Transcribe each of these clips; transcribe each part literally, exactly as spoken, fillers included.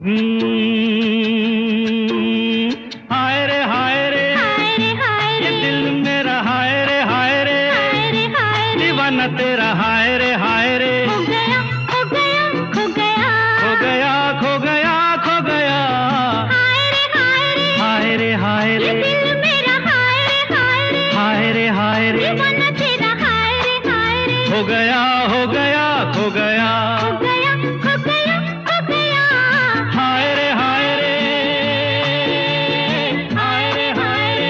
हम्म, हाय रे हाय रे ये दिल मेरा हाय रे हाय रे दीवाना तेरा हाय रे हाय रे खो गया खो गया खो गया खो गया खो गया खो गया हाय रे हाय रे हाय रे हाय रे ये दिल मेरा हाय रे हाय रे हाय रे हाय रे दीवाना तेरा हाय रे हाय रे हो गया हो गया खो गया खो गया खो गया खो गया हाय रे हाय रे हाय रे हाय रे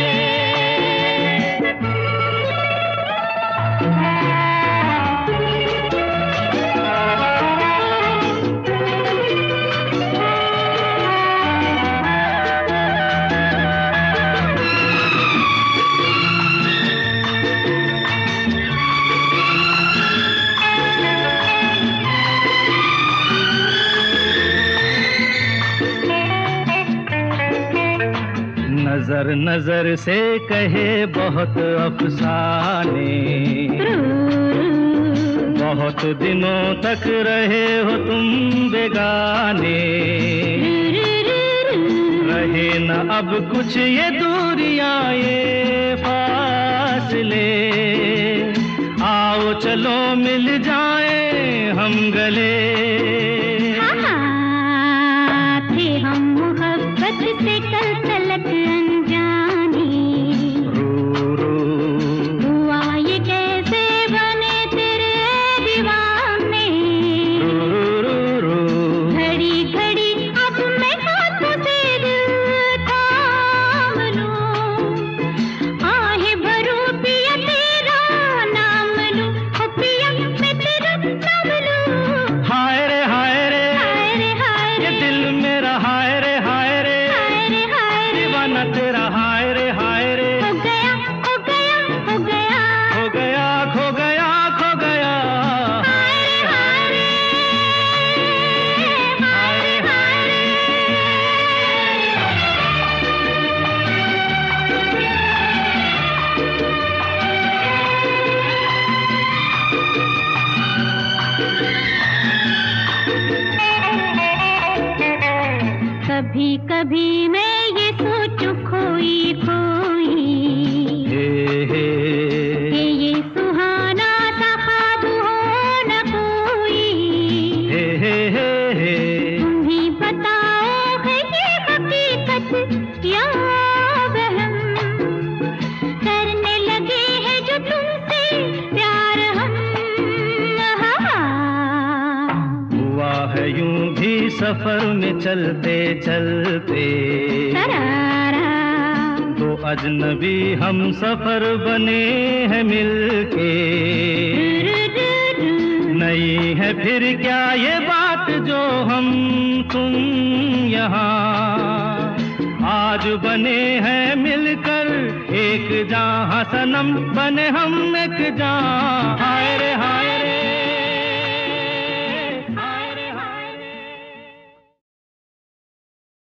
नजर नजर से कहे बहुत अफसाने बहुत दिनों तक रहे हो तुम बेगाने रहे न अब कुछ ये दूरियां ये फासले आओ चलो मिल जाए हम गले थे हम मोहब्बत से कल तलक अनजाने रू रू हुआ ये कैसे बने तेरे दीवाने रू रू रू घड़ी घड़ी अब मैं हाथों से दिल थाम लूं आहे भरूं पिया तेरा नाम लूं ओ पिया मैं तेरा नाम लूं हाय रे हाय रे हाय रे हाय ये रे दिल मेरा हाय रे हाय रे हाय रे हाय रे दीवाना तेरा हाय रे हाय रे हो गया हो गया हो गया खो गया खो गया खो गया हाय रे हाय रे हाय रे हाय रे कभी कभी मैं ये सोचूं खोई खोई हे हे कि ये सुहाना सा ख्वाब हो न कोई हे हे हे हे तुम ही बताओ है ये हकीकत या वहम करने लगे हैं जो तुमसे प्यार हम हुआ है यूं भी सफर में चलते चलते सरारा तो अजनबी हम सफर बने हैं मिलके नहीं है फिर क्या ये बात जो हम तुम यहाँ आज बने हैं मिलकर एक जहाँ सनम बने हम एक जहाँ